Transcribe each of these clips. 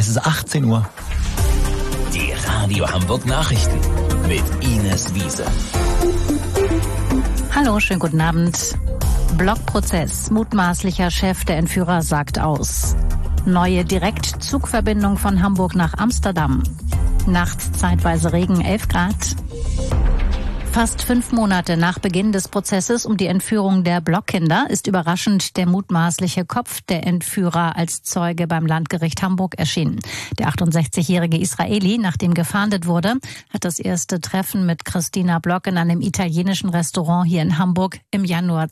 Es ist 18 Uhr. Die Radio Hamburg Nachrichten mit Ines Wiese. Hallo, schönen guten Abend. Blockprozess. Mutmaßlicher Chef der Entführer sagt aus. Neue Direktzugverbindung von Hamburg nach Amsterdam. Nachts zeitweise Regen, 11 Grad. Fast 5 Monate nach Beginn des Prozesses um die Entführung der Blockkinder ist überraschend der mutmaßliche Kopf der Entführer als Zeuge beim Landgericht Hamburg erschienen. Der 68-jährige Israeli, nachdem gefahndet wurde, hat das erste Treffen mit Christina Block in einem italienischen Restaurant hier in Hamburg im Januar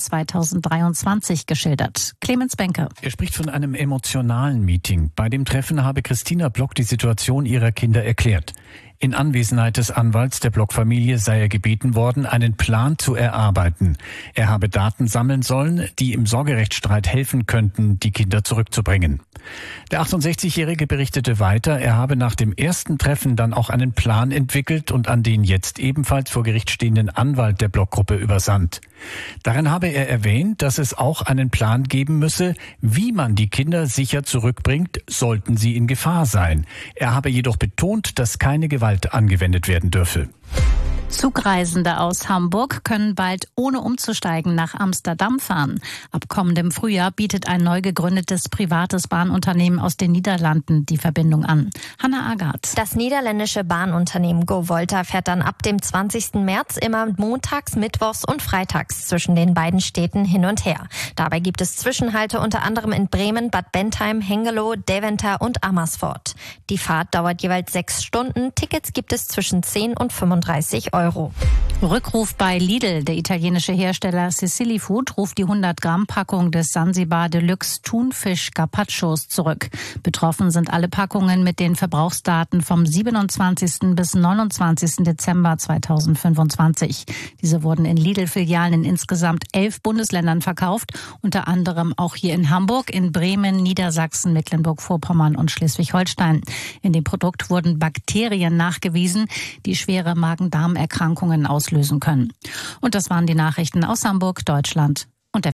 2023 geschildert. Clemens Benke. Er spricht von einem emotionalen Meeting. Bei dem Treffen habe Christina Block die Situation ihrer Kinder erklärt. In Anwesenheit des Anwalts der Block-Familie sei er gebeten worden, einen Plan zu erarbeiten. Er habe Daten sammeln sollen, die im Sorgerechtsstreit helfen könnten, die Kinder zurückzubringen. Der 68-Jährige berichtete weiter, er habe nach dem ersten Treffen dann auch einen Plan entwickelt und an den jetzt ebenfalls vor Gericht stehenden Anwalt der Blockgruppe übersandt. Darin habe er erwähnt, dass es auch einen Plan geben müsse, wie man die Kinder sicher zurückbringt, sollten sie in Gefahr sein. Er habe jedoch betont, dass keine Gewalt angewendet werden dürfe. Zugreisende aus Hamburg können bald ohne umzusteigen nach Amsterdam fahren. Ab kommendem Frühjahr bietet ein neu gegründetes privates Bahnunternehmen aus den Niederlanden die Verbindung an. Hanna Agard. Das niederländische Bahnunternehmen GoVolta fährt dann ab dem 20. März immer montags, mittwochs und freitags zwischen den beiden Städten hin und her. Dabei gibt es Zwischenhalte unter anderem in Bremen, Bad Bentheim, Hengelo, Deventer und Amersfoort. Die Fahrt dauert jeweils 6 Stunden. Tickets gibt es zwischen 10 und 35 Euro. Rückruf bei Lidl. Der italienische Hersteller Sicily Food ruft die 100-Gramm-Packung des Sansibar Deluxe Thunfisch Carpaccios zurück. Betroffen sind alle Packungen mit den Verbrauchsdaten vom 27. bis 29. Dezember 2025. Diese wurden in Lidl-Filialen in insgesamt 11 Bundesländern verkauft, unter anderem auch hier in Hamburg, in Bremen, Niedersachsen, Mecklenburg-Vorpommern und Schleswig-Holstein. In dem Produkt wurden Bakterien nachgewiesen, die schwere Magen-Darm-Erkrankungen auslösen können. Und das waren die Nachrichten aus Hamburg, Deutschland